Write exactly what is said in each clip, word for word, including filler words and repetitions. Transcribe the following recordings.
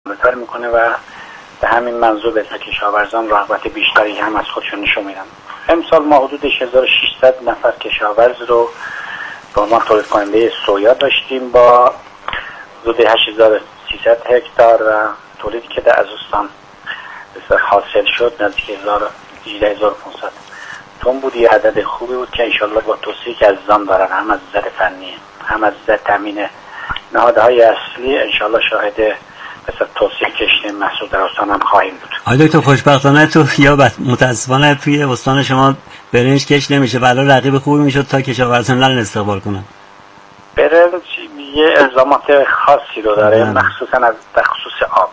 بهتر میکنه و به همین منظور به کشاورزان رغبت بیشتری هم از خودشون نشون میدن. امسال ما حدود هزار و ششصد نفر کشاورز رو به عنوان تولید کننده سویا داشتیم با حدود هشت هزار و سیصد هکتار و تولیدی که در از استان حاصل شد نزدیک هجده هزار و پانصد تن بود. یه عدد خوبی بود که انشالله با توصیه که عزیزان دارن هم از نظر فنی هم از نظر تامین نهادهای اصلی انشالله شاهد مثلا توصیه کشت محصول در استان هم خواهیم بود. آقای دکتر خوشبختانه تو یا متاسفانه توی استان شما برنج کشت نمیشه ولی رقیب خوبی میشد تا کشاورزان نرن استقبال کنن. برنج یه الزامات خاصی رو داره مخصوصا از خصوص آب،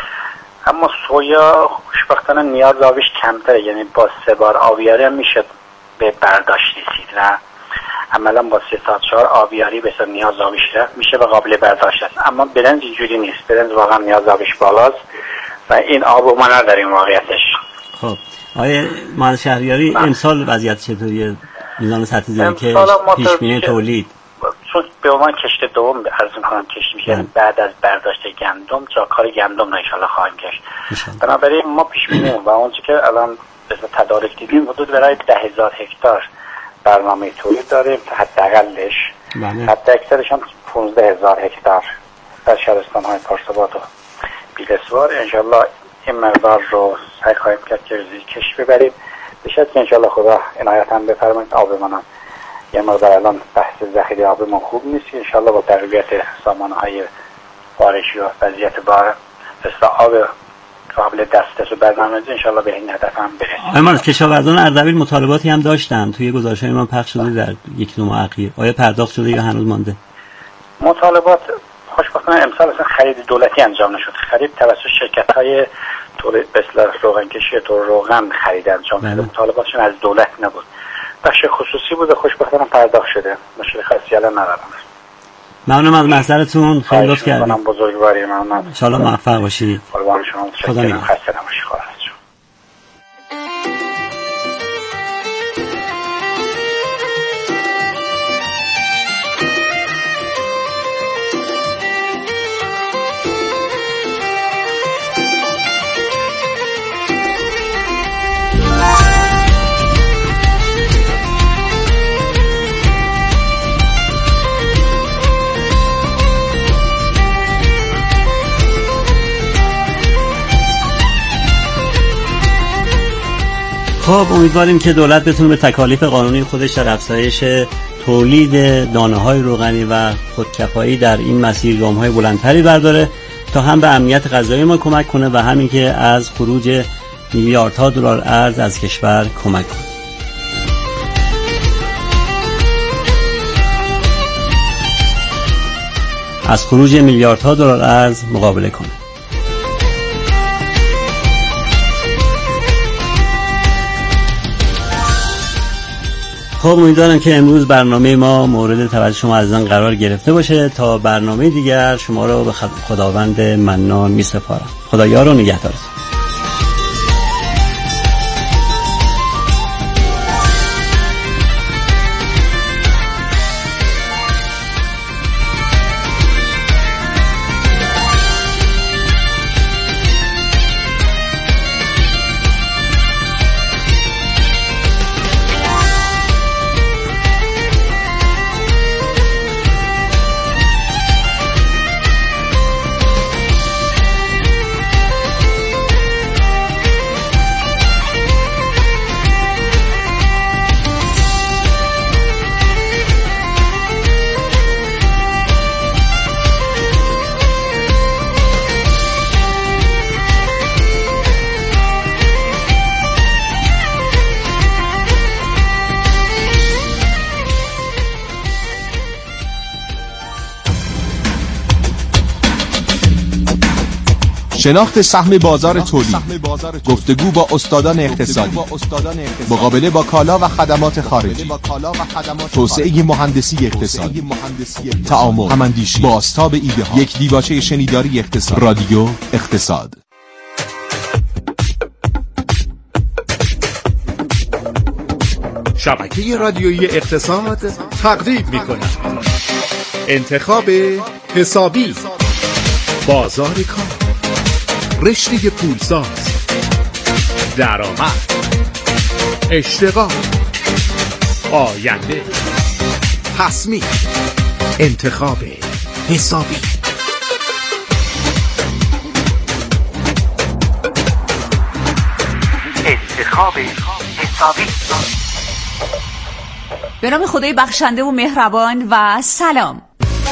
اما سویا خوشبختانه نیاز آبش کمتره، یعنی با سه بار آبیاری هم میشه به برداشت رسید و عملا با سه تا چهار آبیاری بسیار نیاز آبش رفت میشه و قابل برداشت است. اما برنج اینجوری نیست، برنج واقعا نیاز آبش بالاست و این آب ما نداریم واقعیتش. خب آقای مهندس شهریاری امسال وضعیت چطوریه؟ میزان سطح زمین که پیش بینی تولید چون به عنوان کشت دوم عرض می‌کنم کشت میشه بعد از برداشت گندم تا کار گندم ان شاءالله خواهیم کشت. بنابراین ما پیش بینی و اونچه که الان به تدارک دیدیم حدود برای ده هزار هکتار برنامه تولید داریم تا حداقلش حتی اکثرش هم پانزده هزار هکتار در شهرستان‌های پارساباد و بیلسوار. ان شاءالله این مقدار رو سعی خواهیم کرد که زیر کشت ببریم به شرطی که ان شاءالله خدا عنایت هم بفرمایید آب منم یه مقدار الان بحث ذخیره آب ما خوب نیست، انشالله با تقویت سامانه‌های بارشی و وضعیت بار مثل آب قابل دسترس و برنامه‌ریزی انشالله به این هدف هم برسیم. اما از کشاورزان اردبیل مطالباتی هم داشتن توی گزارش‌های من پخش شده در یک دو ماه اخیر، آیا پرداخت شده یا هنوز مانده؟ مطالبات خوشبختانه امسال اصلا خرید دولتی انجام نشد، خرید توسط شرکت‌های تولید مثل روغنکشی تو روغن خرید انجام شد، مطالباتشون از دولت نبود، بخش خصوصی بوده، خوشبختانه پرداخت شده، مشکل خاصی الان ندارم. ممنونم از محضرتون، خیلی لطف کردید. ممنونم، بزرگواری، ممنونم. ان شاء الله موفق باشید. قربان شما، خدا نگهدار. خسته نباشید. خدا خب امیدواریم که دولت بتونه به تکالیف قانونی خودش در افزایش تولید دانه‌های روغنی و خودکفایی در این مسیر گام‌های بلندتری برداره تا هم به امنیت غذایی ما کمک کنه و همین که از خروج میلیاردها دلار ارز از کشور کمک کنه. از خروج میلیاردها دلار ارز مقابله کنه. خب امیدوارم که امروز برنامه ما مورد توجه شما عزیزان قرار گرفته باشه. تا برنامه دیگر شما را به خداوند منان می سپارم. خدا یار و نگهدارتون. شناخت سهم بازار تولید، گفتگو با استادان اقتصادی، مقابله با کالا و خدمات خارجی، توسعه مهندسی اقتصادی، تعامل، هماندیشی، بازتاب ایده ها، یک دیباچه شنیداری اقتصاد، رادیو اقتصاد. شبکه رادیویی اقتصاد تقدیم می‌کند انتخاب حسابی، بازار کار، رشته پولساز، درآمد، اشتغال، آینده، تصمیم، انتخاب حسابی. انتخاب حسابی. به نام خدای بخشنده و مهربان و سلام.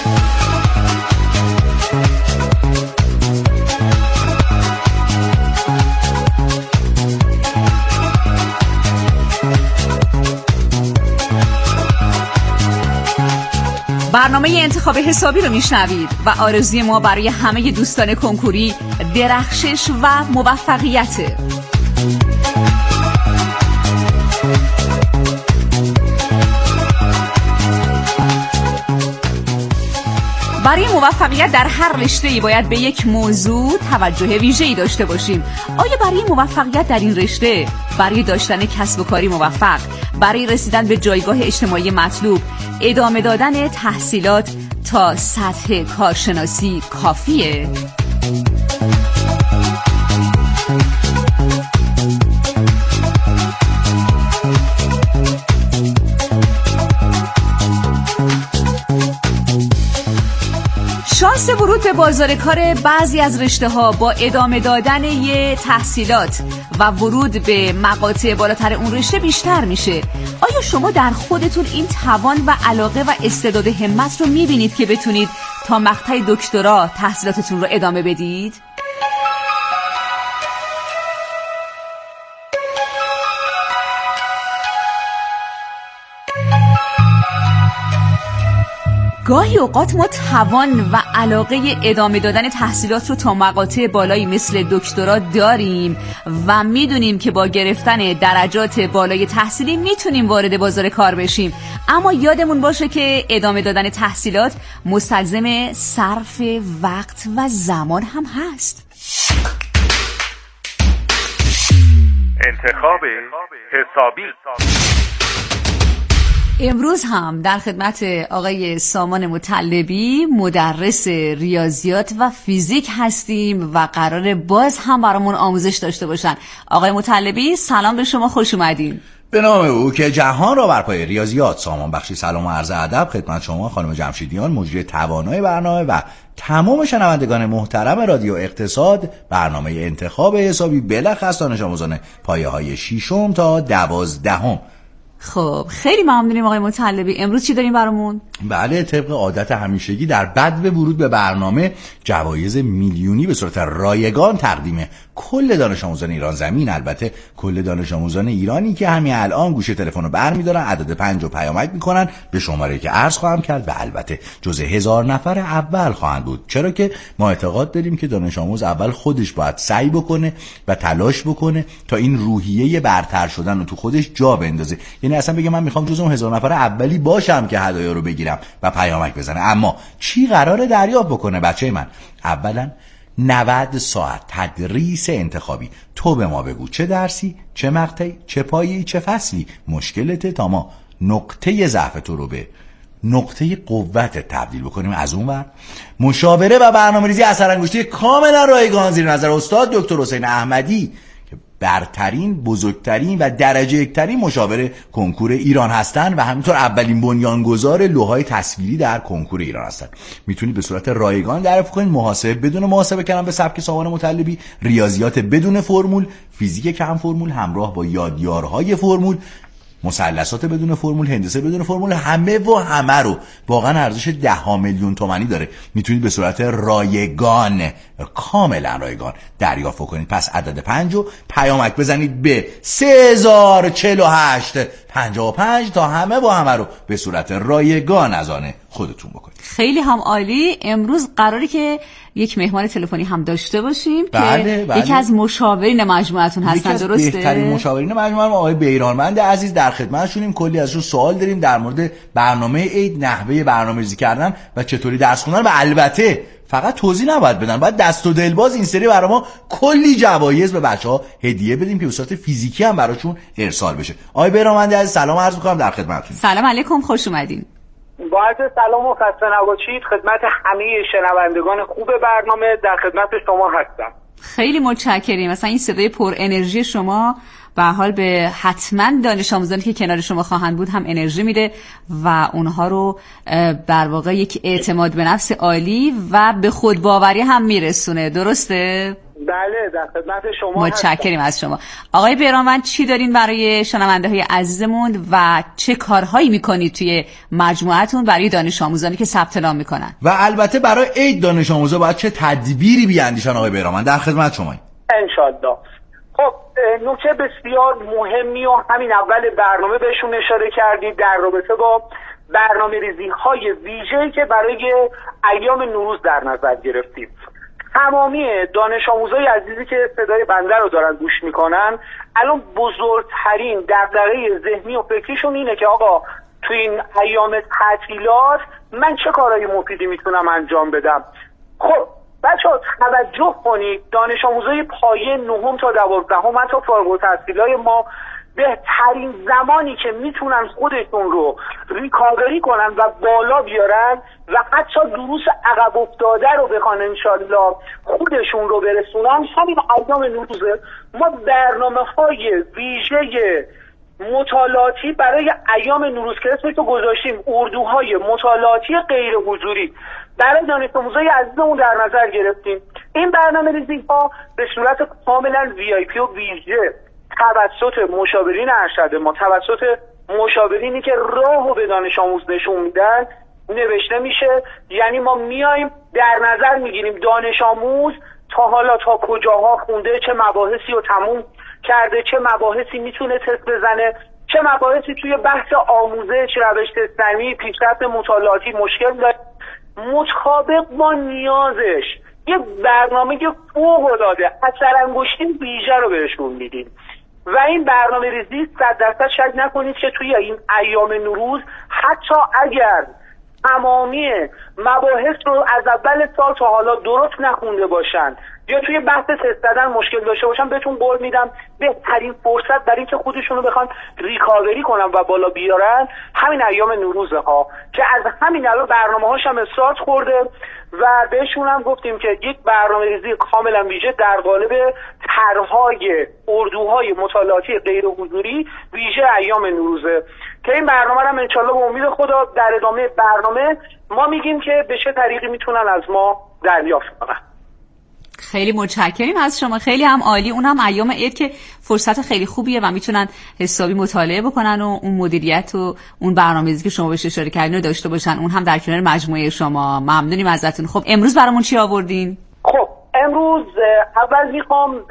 برنامه انتخاب حسابی رو میشنوید و آرزوی ما برای همه دوستان کنکوری درخشش و موفقیته. برای موفقیت در هر رشته‌ای باید به یک موضوع توجه ویژه‌ای داشته باشیم. آیا برای موفقیت در این رشته، برای داشتن کسب و کاری موفق، برای رسیدن به جایگاه اجتماعی مطلوب، ادامه دادن تحصیلات تا سطح کارشناسی کافیه؟ شانس ورود به بازار کار بعضی از رشته‌ها با ادامه دادن یه تحصیلات و ورود به مقاطع بالاتر اون رشته بیشتر میشه. آیا شما در خودتون این توان و علاقه و استعداد همت رو میبینید که بتونید تا مقطع دکترا تحصیلاتتون رو ادامه بدید؟ گاهی اوقات ما توان و علاقه ادامه دادن تحصیلات رو تا مقاطع بالایی مثل دکترا داریم و میدونیم که با گرفتن درجات بالای تحصیلی میتونیم وارد بازار کار بشیم، اما یادمون باشه که ادامه دادن تحصیلات مستلزم صرف وقت و زمان هم هست. انتخاب حسابی. امروز هم در خدمت آقای سامان مطلبی مدرس ریاضیات و فیزیک هستیم و قراره باز هم برامون آموزش داشته باشن. آقای مطلبی سلام به شما، خوش اومدین. به نام او که جهان را بر پای ریاضیات سامان بخشی سلام و عرض ادب خدمت شما خانم جمشیدیان، مجری توانای برنامه و تمام شنوندگان محترم رادیو اقتصاد. برنامه انتخاب حسابی بلخص دانش آموزان پایه های ششم تا دوازدهم. خب خیلی ممنونیم آقای مطلبی. امروز چی داریم برامون؟ بله، طبق عادت همیشگی در بدو ورود به برنامه جوایز میلیونی به صورت رایگان تقدیم کل دانش آموزان ایران زمین، البته کل دانش آموزان ایرانی که همین الان گوشه تلفن رو برمی‌دارن، عدد پنج رو پیامک میکنن به شماره که عرض خواهم کرد و البته جزء هزار نفر اول خواهند بود، چرا که ما اعتقاد داریم که دانش آموز اول خودش باید سعی بکنه و تلاش بکنه تا این روحیه برتر شدن رو تو خودش جا بندازه. یعنی اصلا بگه من میخوام جزء هزار نفر اولی باشم که هدایا رو بگیرم و پیامک بزنه. اما چی قراره دریافت بکنه بچه من؟ اولا نود ساعت تدریس انتخابی. تو به ما بگو چه درسی، چه مقطعی، چه پایه‌ای، چه فصلی مشکلته تا ما نقطه ضعف تو رو به نقطه قوت تبدیل بکنیم. از اون ور مشاوره و برنامه‌ریزی اثرانگشتی کاملا رایگان زیر نظر استاد دکتر حسین احمدی که برترین، بزرگترین و درجه یکترین مشاور کنکور ایران هستن و همینطور اولین بنیانگذار لوح‌های تصویری در کنکور ایران هستن. میتونید به صورت رایگان دریافت کنید. محاسبه بدون محاسبه کردن به سبک سامان مطلبی، ریاضیات بدون فرمول، فیزیک کم فرمول همراه با یادیارهای فرمول، مثلثات بدون فرمول، هندسه بدون فرمول، همه و همه رو واقعا ارزش ده ها میلیون تومانی داره. میتونید به صورت رایگان، کاملا رایگان دریافت کنید. پس عدد پنج رو پیامک بزنید به سه هزار و چهل و هشت پنجاه و پنج تا همه و همه رو به صورت رایگان از آن خودتون بکنید. خیلی هم عالی. امروز قراره که یک مهمان تلفنی هم داشته باشیم بله، که بله. یکی از مشاورین مجموعتون هستن، درسته؟ یکی از بهترین مشاورین مجموعه آقای بیرانوند عزیز در خدمتشونیم. کلی ازشون سوال داریم در مورد برنامه عید، نحوه برنامه‌ریزی کردن و چطوری درس خوندن و البته فقط توضیح نباید بدن، باید دست و دلباز این سری برای ما کلی جوایز به بچه‌ها هدیه بدیم که به صورت فیزیکی هم براشون ارسال بشه. آقای بیرانوند عزیز سلام عرض می‌کنم در خدمتتون. سلام علیکم، خوش اومدین. با عرض سلام و خسته نباشید خدمت همه شنوندگان خوب برنامه، در خدمت شما هستم. خیلی متشکریم. مثلا این صدای پر انرژی شما به حال به حتما دانش آموزانی که کنار شما خواهند بود هم انرژی میده و اونها رو در واقع یک اعتماد به نفس عالی و به خود باوری هم میرسونه. درسته؟ بله، در خدمت شما متشکریم از شما. آقای بیرانوند، چی دارین برای شنونده های عزیزمون و چه کارهایی میکنید توی مجموعتون برای دانش آموزانی که ثبت نام میکنن؟ و البته برای عید دانش آموزا باید چه تدبیری بیاندیشن آقای بیرانوند؟ در خدمت شما. انشالله. خب نکته بسیار مهمی و همین اول برنامه بهشون اشاره کردید در رابطه با برنامه ریزی های ویژه‌ای که برای ایام نوروز در نظر گرفتیم. تمامی دانش آموزای عزیزی که صدای بنده رو دارن گوش میکنن الان بزرگترین دغدغه ذهنی و فکریشون اینه که آقا تو این ایام تعطیلات من چه کارهای مفیدی میتونم انجام بدم. خب بچه‌ها توجه کنید، دانش آموزای پایه نهم تا دوازدهم حتی فارغ التحصیلای ما بهترین زمانی که میتونن خودشون رو ریکاوری کنن و بالا بیارن و حتی دروس عقب افتاده رو بخوان انشالله خودشون رو برسونن همین ایام نوروزه. ما برنامه های ویژه مطالعاتی برای ایام نوروز که اسمش رو گذاشتیم اردوهای مطالعاتی غیر حضوری برای دانش آموزای عزیزمون در نظر گرفتیم. این برنامه ریزی ها به صورت کاملا وی آی پی و ویژه توسط مشاورین ارشد ما، توسط مشاورینی که راهو به دانش آموز نشون میدن نوشته میشه. یعنی ما میایم در نظر میگیریم دانش آموز تا حالا تا کجاها خونده، چه مباحثی رو تموم کرده، چه مباحثی میتونه تست بزنه، چه مباحثی توی بحث آموزش، روش تستنی، پیشرفت مطالعاتی مشکل داره، مطابق با نیازش یه برنامه فوق‌العاده اثرانگشتی ویژه رو بهشون میدیم. و این برنامه ریزی صد درصد شک نکنید که توی این ایام نوروز حتی اگر تمامی مباحث رو از اول سال تا حالا درست نخونده باشن یا توی بحث تست دادن مشکل داشته باشن، بهتون قول میدم بهترین فرصت برای اینکه خودشون رو بخوان ریکاوری کنن و بالا بیارن همین ایام نوروزه ها که از همین الان برنامه‌هاش هم استارت خورده و بهشون هم گفتیم که یک برنامه ریزی کاملا ویژه در قالب طرح‌های اردوهای مطالعاتی غیر حضوری ویژه ایام نوروزه که این برنامه رو هم انشالله به امید خدا در ادامه برنامه ما میگیم که به چه طریقی میتونن از ما دریافت کنن. خیلی متشکریم از شما، خیلی هم عالی. اون هم ایام عید که فرصت خیلی خوبیه و میتونن حسابی مطالعه بکنن و اون مدیریت و اون برنامه‌ریزی که شما بهش اشاره کردین رو داشته باشن. اون هم در کنار مجموعه شما. ممنونیم ازتون. خب امروز برامون چی آوردین؟ خب امروز اول میخوام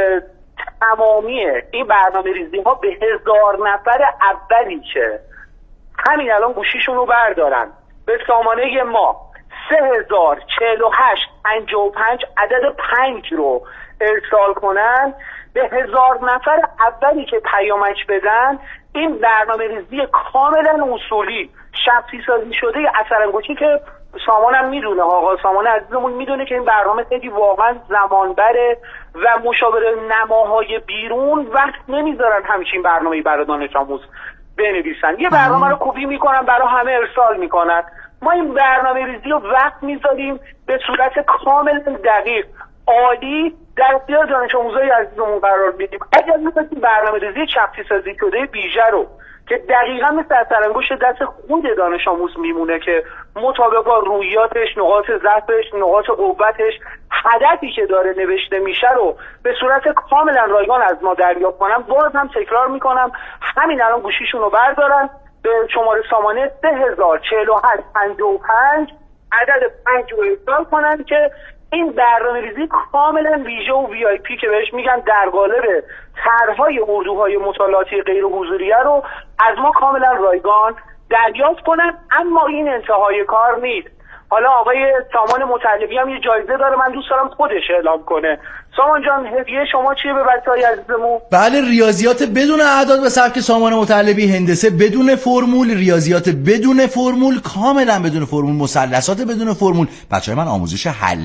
تمامی این برنامه‌ریزی ها به هزار نفر اولی که همین الان گوشیشون رو بردارن به سامانه ما سه هزار چهل و هشت پنجاه و پنج عدد پنج رو ارسال کنن، به هزار نفر اولی که پیامک بدن این برنامه ریزی کاملا اصولی شخصی سازی شده اثرانگشتی که سامانم میدونه، آقا سامان عزیزمون میدونه که این برنامه خیلی واقعا زمان بره و مشاور نماهای بیرون وقت نمیذارن همچین برنامه‌ای برای دانش آموز بنویسن. یه برنامه رو کپی میکنن برای همه ارسال میکنن. ما این برنامه ریزی رو وقت میذاریم به صورت کاملا دقیق عالی در اختیار دانش آموزای عزیزمون قرار میدیم. اگر می‌خواید برنامه ریزی چپسی سازی شده ویژه رو که دقیقاً مثل اثرانگشت دست خود دانش آموز میمونه که مطابق با رویاتش، نقاط ضعفش، نقاط قوتش، هدفی که داره نوشته میشه رو به صورت کاملا رایگان از ما دریافت کنم، باز هم تکرار میکنم همین الان گوشیشون رو بردارن به شماره سامانه سه هزار چهل و هشت پنجاه و پنج عدد پنج رو ارسال کنن که این برنامه ریزی کاملا ویژه و وی آی پی که بهش میگن در قالب طرح‌های اردوهای مطالعاتی غیر حضوریه رو از ما کاملا رایگان دریافت کنن. اما این انتهای کار نیست. حالا آقای سامان مطلبی هم یه جایزه داره، من دوست دارم خودش اعلام کنه. سامان جان هدیه شما چیه به بچه‌های عزیزمون؟ بله، ریاضیات بدون اعداد به سبک سامان مطلبی، هندسه بدون فرمول، ریاضیات بدون فرمول، کاملا بدون فرمول، مثلثات بدون فرمول. بچه‌های من آموزش حل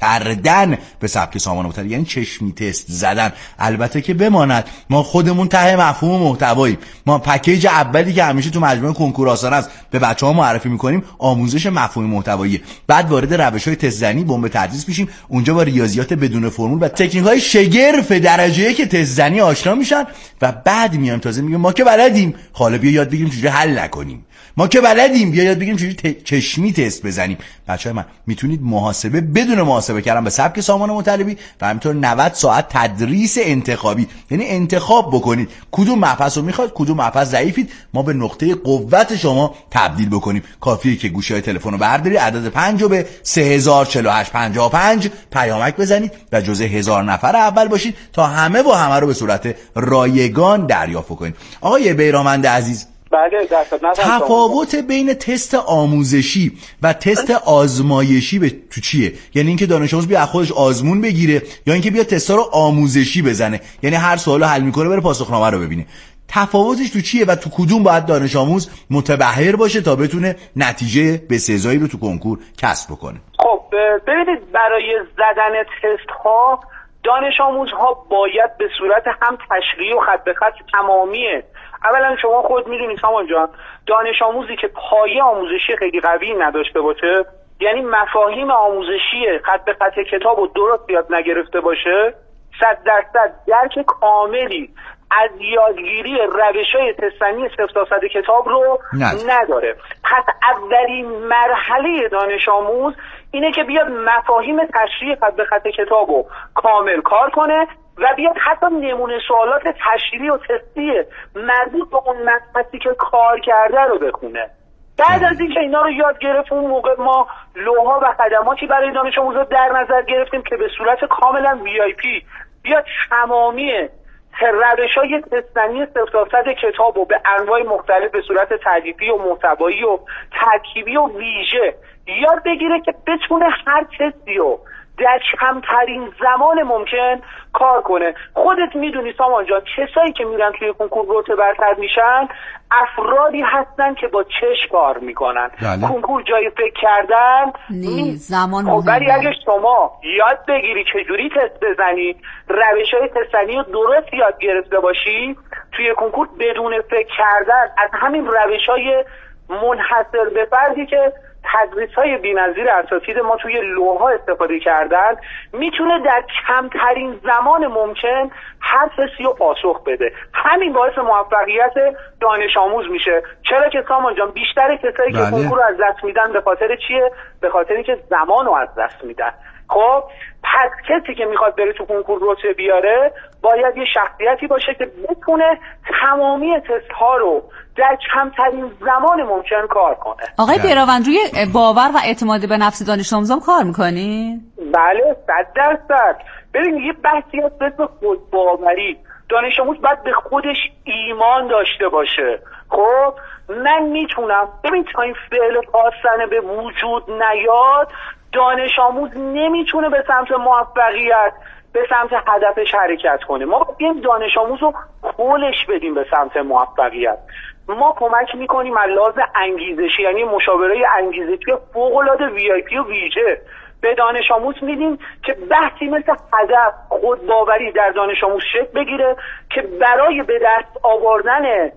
نکردن به سبک سامان مطلبی، یعنی چشمی تست زدن. البته که بماند ما خودمون ته مفهوم محتوایی، ما پکیج اولی که همیشه تو مجموعه کنکور آسان است به بچه‌ها معرفی می‌کنیم آموزش مفهومی محتوایی، بعد وارد روش‌های تست زنی بمب تدریس میشیم، اونجا با ریاضیات بدون فرمول و تکنیک‌های شگرف درجه یک تست زنی آشنا میشن و بعد میایم تازه میگیم ما که بلدیم، حالا بیا یاد بگیریم چجوری حل نکنیم. ما که بلدیم بیا یاد بگیریم چجوری ت... چشمی تست بزنیم. بچه‌های من میتونید محاسبه بدون محاسبه کردن به سبک سامان مطلبی و همینطور نود ساعت تدریس انتخابی، یعنی انتخاب بکنید کدوم مبحث رو میخواد، کدوم مبحث ضعیفید، ما به نقطه قوت شما تبدیل بکنیم. کافیه که گوشی‌های تلفن رو برداری، عدد پنج رو به سه هزار و چهل و هشت پنجاه و پنج پیامک بزنید و جزء هزار نفر اول باشید تا همه با همه رو به صورت رایگان دریافت کنید. آقای بیرامند عزیز، بله تفاوت بین تست آموزشی و تست آزمایشی به تو چیه؟ یعنی اینکه دانش آموز بیا خودش آزمون بگیره یا اینکه بیا تستا رو آموزشی بزنه، یعنی هر سوالو حل میکنه بره پاسخنامه رو ببینه. تفاوتش تو چیه و تو کدوم باید دانش آموز متبحر باشه تا بتونه نتیجه بسزایی رو تو کنکور کسب بکنه؟ خب ببینید، برای زدن تست ها دانش آموزها باید به صورت هم تشریحی و خط به خط تمامیه. اولا شما خود میدونید سامان جان، دانش آموزی که پایه آموزشی خیلی قوی نداشته باشه، یعنی مفاهیم آموزشی خط به خط کتاب رو درست یاد نگرفته باشه، صد درصد درک کاملی از یادگیری روش‌های تستنی صفر تا صد کتاب رو نداره. پس اولین مرحله دانش آموز اینه که بیاد مفاهیم تشریح خط به خط کتاب رو کامل کار کنه و بیاد حتی نمونه سوالات تشریحی و تستی مربوط به اون مبحثی که کار کرده رو بخونه. بعد از اینکه اینا رو یاد گرفت، اون موقع ما لوح‌ها و خدماتی برای دانش آموزا در نظر گرفتیم که به صورت کاملا وی آی پی بیاد تمامی روش‌های تستنی صفر تا صد کتاب و به انواع مختلف به صورت تعریفی و محتوایی و ترکیبی و ویژه یاد بگیره که بتونه هر تستی رو در کمترین زمان ممکن کار کنه. خودت میدونی سامان جان، کسایی که میرن توی کنکور رتبه برتر میشن افرادی هستن که با چشم کار میکنن. کنکور جای فکر کردن نیست، زمان مهمه. ولی اگه شما یاد بگیری چجوری تست بزنی، روش‌های تستنی رو درست یاد گرفته باشی، توی کنکور بدون فکر کردن از همین روش‌های منحصر به فردی که تدریس‌های بی‌نظیر اساتید ما توی لوح‌ها استفاده کردن، میتونه در کمترین زمان ممکن هر تستی رو پاسخ بده. همین باعث موفقیت دانش آموز میشه. چرا که سامان جان بیشتر کسایی که کنکور رو از دست میدن به خاطر چیه؟ به خاطر اینکه زمان رو از دست میدن. خب پس کسی که میخواد بره تو کنکور رتبه بیاره باید یه شخصیتی باشه که بتونه تمامی تست ها رو در کمترین زمان ممکن کار کنه. آقای بیراوند، روی باور و اعتماد به نفس دانش آموزان کار میکنین؟ بله صد درصد. ببین یه بحثی هست به اسم خودباوری. دانش آموز باید به خودش ایمان داشته باشه. خب من میتونم، ببین تا این فعل خواستن به وجود نیاد، دانش آموز نمیتونه به سمت موفقیت، به سمت هدفش حرکت کنه. ما باید دانش آموز رو خولش بدیم به سمت موفقیت. ما کمک میکنیم از لحاظ انگیزشی، یعنی مشاوره انگیزشی فوق‌العاده وی آی پی و ویژه به دانش آموز میدیم که بحثی مثل هدف، خودباوری در دانش آموز شکل بگیره که برای به دست آوردن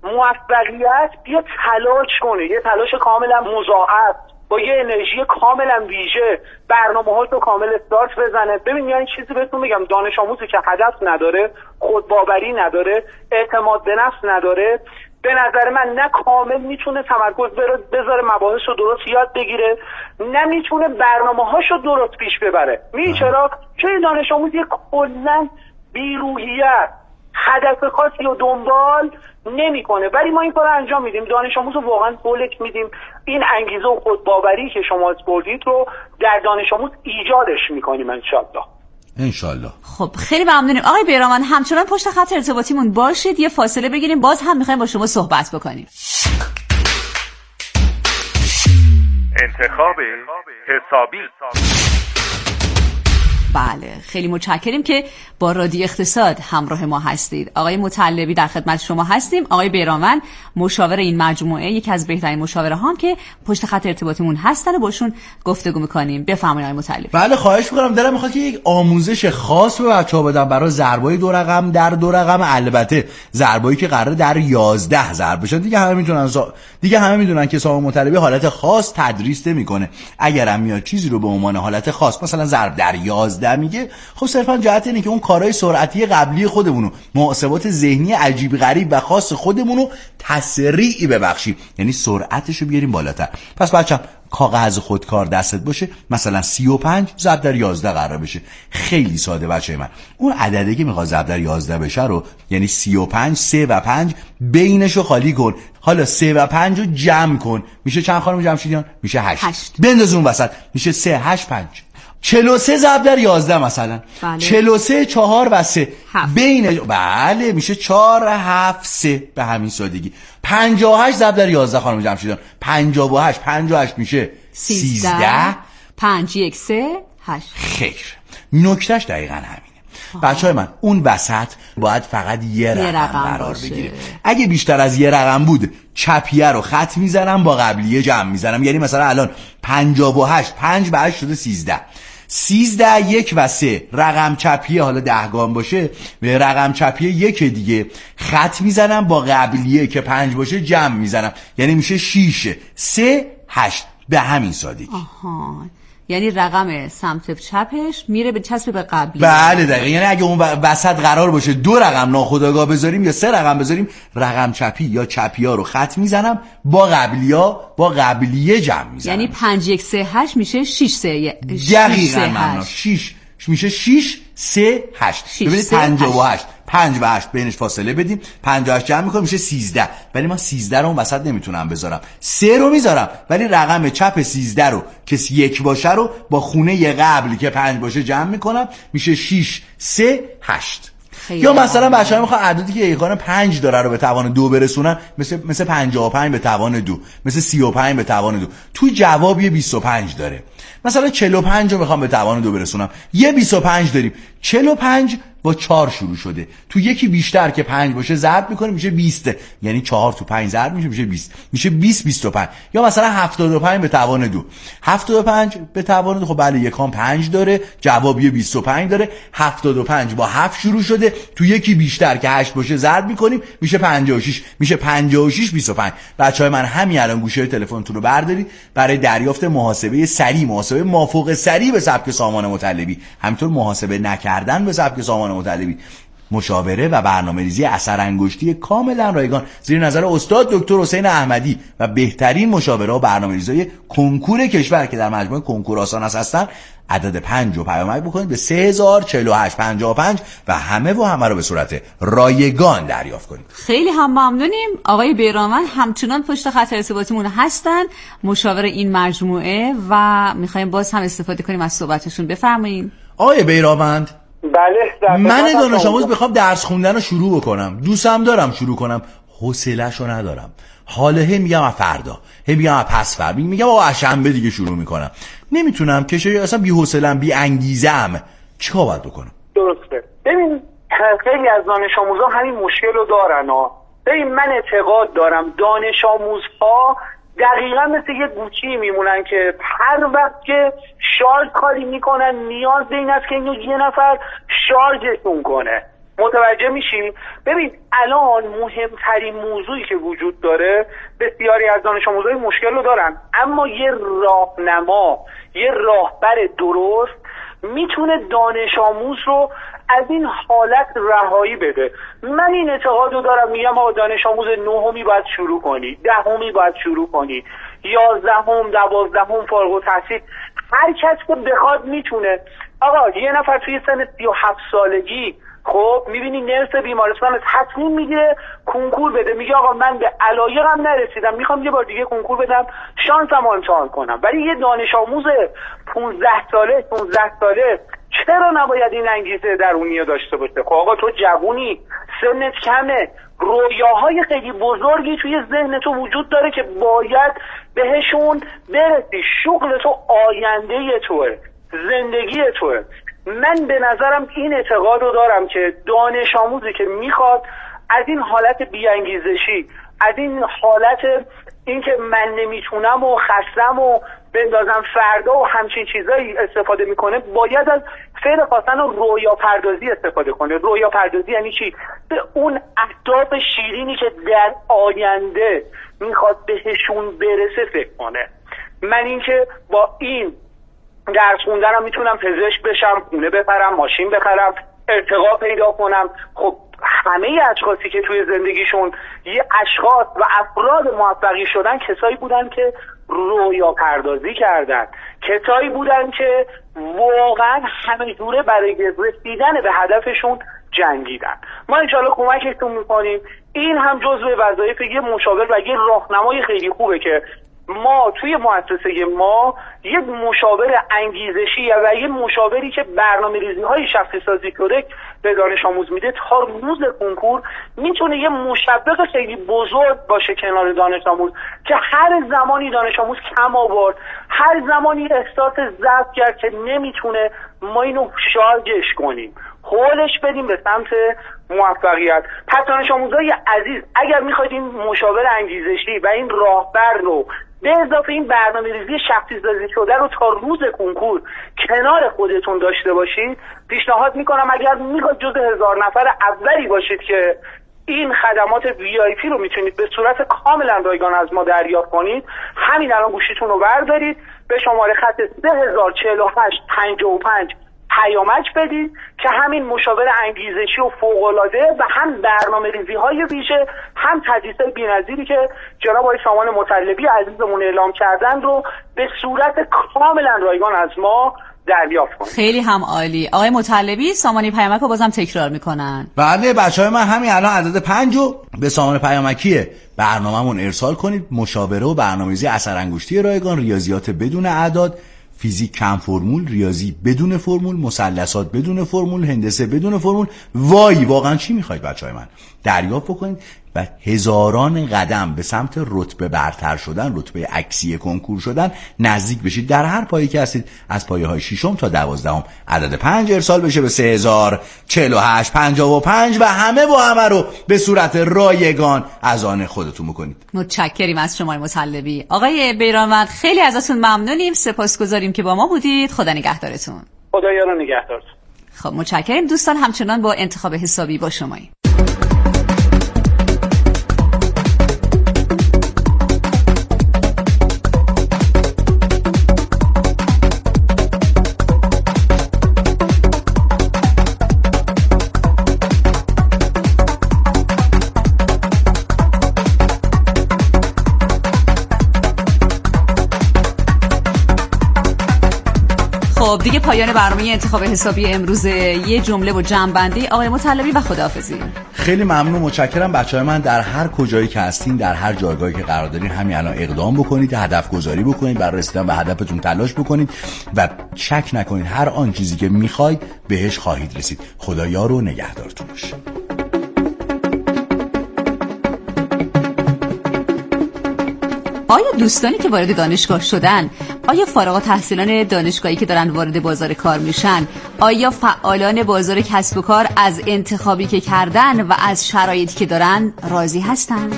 موفقیت بیا تلاش کنه، یه تلاش کاملا مضاعف با یه انرژی کاملا ویژه برنامه‌هاش رو کامل استارت بزنه. ببین یعنی چیزی بهتون میگم، دانش آموزی که هدف نداره، خودباوری نداره، اعتماد به نفس نداره، به نظر من نه کامل میتونه تمرکز بذاره مباحث رو درست یاد بگیره، نه میتونه برنامه‌هاش رو درست پیش ببره. می‌دونی چرا؟ چون دانش آموز یک کلاً بی‌روحیت، هدف خاصی رو دنبال نمی‌کنه، ولی ما این کارو انجام میدیم. دانش آموز رو واقعا بولک میدیم. این انگیزه و خودباوری که شما اسپردید رو در دانش آموز ایجادش می‌کنیم انشالله. انشالله. خب خیلی ممنونیم آقای بیرامند. همچنان پشت خط ارتباطیمون باشید، یه فاصله بگیریم، باز هم می‌خوایم با شما صحبت بکنیم. انتخاب حسابی. بله، خیلی متشکریم که با رادیو اقتصاد همراه ما هستید. آقای مطلبی در خدمت شما هستیم. آقای بیرانوند مشاور این مجموعه، یکی از بهترین مشاوره هم که پشت خط ارتباطمون هستن و باشون گفتگو میکنیم. بفرمایید آقای مطلبی. بله خواهش میکنم. دلم میخواد که یک آموزش خاص به بچه‌ها بدم برای ضربای دو رقم در دو رقم، البته ضربایی که قراره در یازده ضرب بشن. دیگه همه میدونن سا... دیگه همه میدونن که سامان مطلبی حالت خاص تدریس نمیکنه. اگر هم میاد چیزی رو به عنوان حالت خاص مثلا ضرب در یازده میگه، خب صرفا جهت اینه که اون کارهای سرعتی قبلی خودمونو، محاسبات ذهنی عجیب غریب و خاص خودمونو تسریع ببخشیم، یعنی سرعتشو بیاریم بالاتر. پس بچه‌م کاغذ خودکار دستت باشه، مثلا سی و پنج ضرب در یازده قرار بشه. خیلی ساده بچه من. اون عددی که میخواد ضرب در یازده بشه رو، یعنی سی و پنج، سه و پنج بینشو خالی کن. حالا سه و پنج رو جمع کن. میشه چند خانم جمشیدیان؟ میشه هشت. هشت. بنداز اون وسط. میشه سه، هشت، پنج. چهل و سه ضرب در یازده مثلا. بله. چهل و سه، چهار و سه بین، بله میشه چهار، هفت، سه به همین سادگی. پنجاه و هشت ضرب در یازده خانم جمشیدیان، پنجاه و هشت، پنجاه و هشت میشه سیزده. پنج، یک، سه، هشت. خیر، نکتهش دقیقا همینه. بچه های من اون وسط باید فقط یه, یه رقم, رقم قرار باشه. بگیره. اگه بیشتر از یه رقم بود، چپیه رو خط میزنم با قبلیه جمع میزنم. یعنی مثلا الان پنجاه و هشت، پنج به هشت شده سیزده. سیزده، یک و سه رقم چپیه، حالا دهگام باشه به رقم چپیه یک دیگه خط میزنم با قبلیه که پنج باشه جمع میزنم، یعنی میشه شیشه، سه، هشت به همین سادگی. آها، یعنی رقم سمت چپش میره به چسب به قبلی. بله دقیقا. یعنی اگه اون وسط قرار باشه دو رقم ناخودآگاه بذاریم یا سه رقم بذاریم، رقم چپی یا چپیا رو خط میزنم با قبلیا با قبلیه جمع میزنم. یعنی پنج، یک، سه، هشت میشه شش، سه. دقیقاً معنا شش میشه شش، سه، هشت. ببینید پنجاه و هشت، پنج و هشت بینش فاصله بدیم، پنجاه و هشت جمع میکنم میشه سیزده. ولی من سیزده رو اون وسط نمیتونم بذارم، سه رو میذارم، ولی رقم چپ سیزده رو که یک باشه رو با خونه قبل که پنج باشه جمع میکنم، میشه شش، سه، هشت. یا مثلا بچه‌ها میخوان عددی که ایقان پنج داره رو به توان دو برسونن، مثل مثل پنجاه و پنج به توان دو، مثل سی و پنج به توان دو. تو جواب یه بیست و پنج داره. مثلا چهل و پنج رو میخوام به توان دو برسونم، یه بیست و پنج داریم. چهل و پنج با چهار شروع شده، تو یکی بیشتر که پنج باشه ضرب میکنیم میشه بیست، یعنی چهار تو پنج ضرب میشه میشه بیست، میشه بیست، بیست و پنج. یا مثلا هفتاد و پنج به توان دو، هفتاد و پنج به توان دو، خب بله یکان پنج داره، جوابی بیست و پنج داره. هفتاد و پنج با هفت شروع شده، تو یکی بیشتر که هشت باشه ضرب میکنیم میشه پنجاه و شش، میشه پنجاه و شش، بیست و پنج. بچهای من همین الان گوشه تلفنتون رو بردارید برای دریافت محاسبه سریع، محاسبه مافوق سریع به سبک سامان مطلبی، همینطور محاسبه نکردن به سبک سامان مطلبی، مشاوره و برنامه‌ریزی اثر انگشتی کاملا رایگان زیر نظر استاد دکتر حسین احمدی و بهترین مشاوره و برنامه‌ریزی کنکور کشور که در مجموعه کنکور آسان هستن. عدد پنج رو پیامک بکنید به سه هزار و چهل و هشت پنجاه و پنج و همه و همه رو به صورت رایگان دریافت کنید. خیلی هم ممنونیم. آقای بیرانوند همچنان پشت خط ارتباطیمون هستن، مشاور این مجموعه، و میخوایم باز هم استفاده کنیم از صحبتشون. بفرمایید. آقای بیرانوند. بله، من دانش آموز بخوام درس خوندن رو شروع بکنم، دوستم دارم شروع کنم، حوصله‌شو ندارم. حالا هی میگم از فردا، هی میگم از پس فردا، میگم آقا شنبه دیگه شروع میکنم. نمیتونم که اصلا بی حوصله‌ام، بی انگیزه‌ام. چیکار باید بکنم؟ درسته. ببین خیلی از دانش آموزا همین مشکل رو دارن ها. ببین من اعتقاد دارم دانش آموزها دقیقا مثل یه گوچی میمونن که هر وقت که شارژ کاری میکنن نیاز به این است که اینو یه نفر شارژشون کنه. متوجه میشیم؟ ببین الان مهمترین موضوعی که وجود داره، بسیاری از دانش آموزای مشکل رو دارن، اما یه راهنما، یه راهبر درست میتونه دانش آموز رو از این حالت رهایی بده. من این اعتقاد رو دارم، میگم آقا دانش آموز نهمی باید شروع کنی، دهمی باید شروع کنی، یازدهم، دوازدهم فارغ التحصیل، هر کس که بخواد میتونه. آقا یه نفر توی سن سی و هفت سالگی خب میبینی نرس بیمارستان تصمیم میگیره کنکور بده، میگه آقا من به علایقم نرسیدم، میخوام یه بار دیگه کنکور بدم، شانسم امتحان کنم. ولی یه دانش آموز پانزده ساله پانزده ساله چرا نباید این انگیزه درونی داشته باشه؟ خب آقا تو جوونی، سنت کمه، رویاهای خیلی بزرگی توی ذهن تو وجود داره که باید بهشون برسی. شغل تو آینده توه، زندگی توه. من به نظرم این اعتقاد رو دارم که دانش آموزی که میخواد از این حالت بیانگیزشی، از این حالت اینکه من نمیتونم و خستم و بندازم فردا و همچین چیزایی استفاده میکنه، باید از فعل خواستن و رویا پردازی استفاده کنه. رویا پردازی یعنی چی؟ به اون اهداف شیرینی که در آینده میخواد بهشون برسه فکر کنه. من اینکه با این درس خوندنم میتونم پزشک بشم، خونه بپرم، ماشین بخرم، ارتقا پیدا کنم. خب همه اشخاصی که توی زندگیشون یه اشخاص و افراد موفقی شدن کسایی بودن که رویا پردازی کردن، کسایی بودن که واقعا همه جوره برای رسیدن به هدفشون جنگیدن. ما انشالله کمکتون میکنیم. این هم جزو وظایف یه مشاور و یه راهنمای خیلی خوبه که ما توی مؤسسه ما یک مشاور انگیزشی و یک مشاوری که برنامه‌ریزی های شخصی سازی شده به دانش آموز میده تا روز کنکور میتونه یه مشوق خیلی بزرگ باشه کنار دانش آموز که هر زمانی دانش آموز کم آورد، هر زمانی احساس ضعف کرد که نمیتونه، ما اینو شارژش کنیم، حولش بدیم به سمت موفقیت. پس دانش آموزای عزیز، اگر میخواید این مشاور انگیزشی و این راهبر رو به اضافه این برنامه‌ریزی شخصی سازی شده رو تا روز کنکور کنار خودتون داشته باشید، پیشنهاد میکنم اگر میخواید جز هزار نفر اولی باشید که این خدمات وی آی پی رو میتونید به صورت کاملا رایگان از ما دریافت کنید، همین الان گوشیتون رو بردارید، به شماره خط سه هزار چهل و هشت پنجاه و پنج پیامک بدید که همین مشاور انگیزشی و فوق‌العاده و هم برنامه‌ریزی های ویژه، هم تدریس‌های بی‌نظیری که جناب آقای سامان مطلبی عزیزمون اعلام کردن رو به صورت کاملا رایگان از ما دریافت کنید. خیلی هم عالی. آقای مطلبی، سامانی پیامک رو بازم تکرار میکنن. بله بچهای من، همین الان عدد پنج رو به سامان پیامکی برنامه‌مون ارسال کنید. مشاوره و برنامه‌ریزی اثر انگشتی رایگان، ریاضیات بدون اعداد، فیزیک کم فرمول، ریاضی بدون فرمول، مثلثات بدون فرمول، هندسه بدون فرمول. وای واقعا چی میخواید بچهای من؟ دریافت بکنید و هزاران قدم به سمت رتبه برتر شدن، رتبه عکسی کنکور شدن نزدیک بشید. در هر پایه که هستید، از پایه های ششم تا دوازدهم، عدد پنج ارسال بشه به سه هزار چهل و هشت پنجاه و پنج و همه با همه رو به صورت رایگان از آن خودتون بکنید. متشکریم از شما مطلبی. آقای بیرانوند، خیلی ازتون ممنونیم، سپاسگزاریم که با ما بودید. خدا نگهدارتون. خدا یارو نگهدارتون. خب متشکریم دوستان، همچنان با انتخاب حسابی با شماییم. خب دیگه پایان برنامه انتخاب حسابی امروز. یه جمله و جمع‌بندی آقای مطلبی و خداحافظی. خیلی ممنون، متشکرم بچه‌های من. در هر کجایی که هستین، در هر جایگاهی که قرار دارین، همین الان اقدام بکنید، هدف گذاری بکنید، برای رسیدن به هدفتون تلاش بکنید و شک نکنید هر آن چیزی که میخواید بهش خواهید رسید. خدا یار و نگهدارتون باشه. آیا دوستانی که وارد دانشگاه شدن، آیا فارغ التحصیلان دانشگاهی که دارن وارد بازار کار میشن، آیا فعالان بازار کسب و کار از انتخابی که کردن و از شرایطی که دارن راضی هستن؟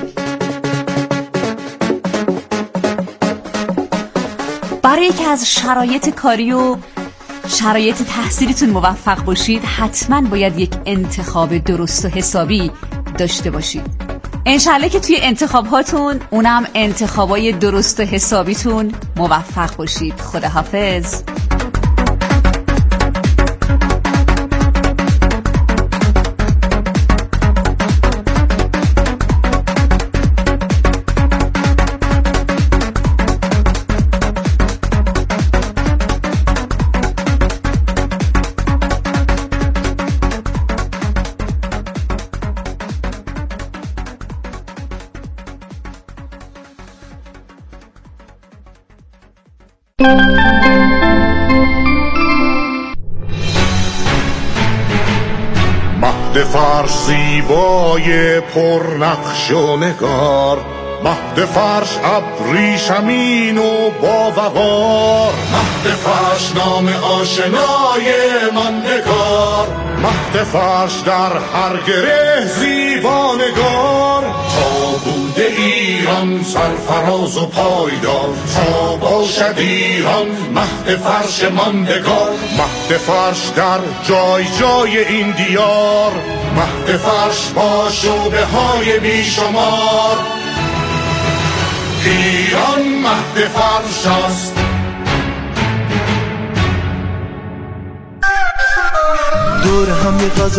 برای اینکه از شرایط کاری و شرایط تحصیلیتون موفق باشید، حتما باید یک انتخاب درست و حسابی داشته باشید. انشالله که توی انتخاب هاتون، اونم انتخابای درست و حسابیتون، موفق باشید. خداحافظ. Thank you. مهد فرش زیبای پرنقش و نگار، مهد فرش ابریشمین و باوقار، مهد فرش نام آشنای ماندگار، مهد فرش در هر گره زیبانگار. تا بوده ایران سرفراز و پایدار، تا باشد ایران مهد فرش ماندگار. مهد فرش در جای جای این دیار، مهد فرش با شعبه های بیشمار. ایران مهد فرش است. دور هم